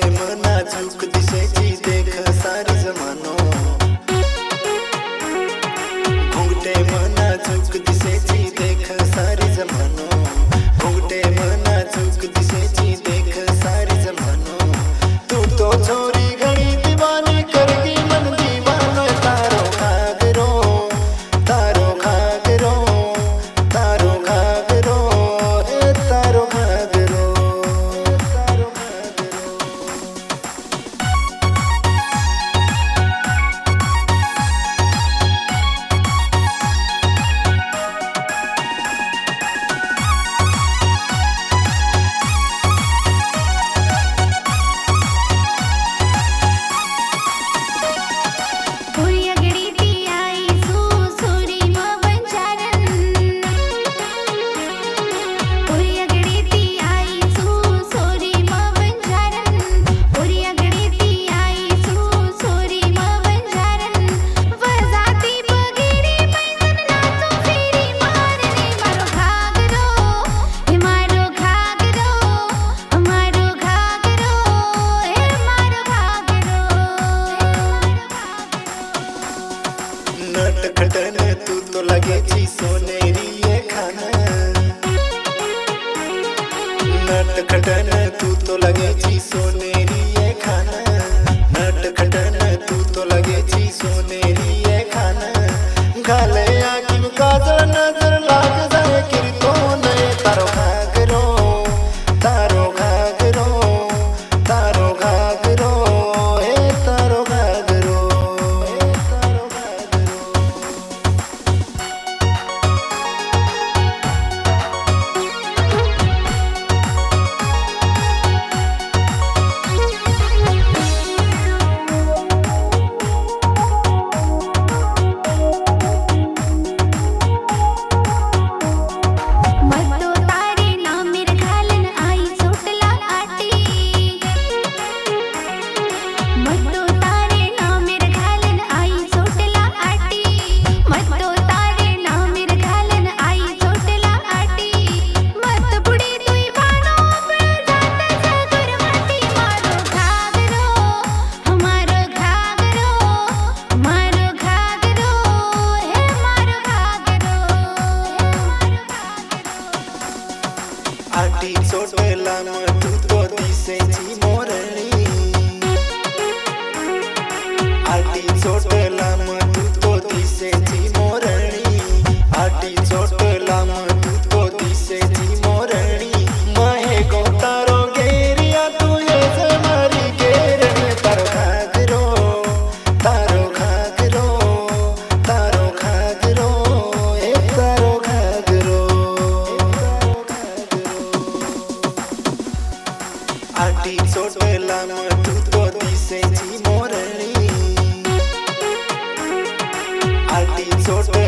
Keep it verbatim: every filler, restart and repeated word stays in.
मना झुक दिसेची देख सारी जमानो घुंघटे मना झुक दिसेची देख सारी जमानो घुंघटे मना झुक दिसेची देख सारी जमानो तू तो छोरी घणी दीवानी करगी मन दीवानो तारो घाघरो तारो घाघरो तारो घाघरो ए तारो घाघरो तारो घाघरो नटखटन तू तो लगेची सोनेरी ये खाना नटखटन तू तो लगेची सोनेरी ये खाना नटखटन तू तो लगेची सोनेरी ये खाना गाले आँखी में काजल नजर लाग जाए किरी तो नए तारो घाघरो तारो घाघरो तारो घाघरो हे तारो घाघरो हे तारो घाघरो आटी चोटेला म तू तो दिसेची मोरणी आटी चोटेला म तू तो दिसेची मोरणी आटी चोटेला म तू तो दिसेची मोरणी महे गो तारो गेरिया तू हे मारी गेरणी तारो घाघरो तारो घाघरो तारो घाघरो हे तारो घाघरो आटी चोटेला म तू तो दिसेची मोरणी आटी चोटे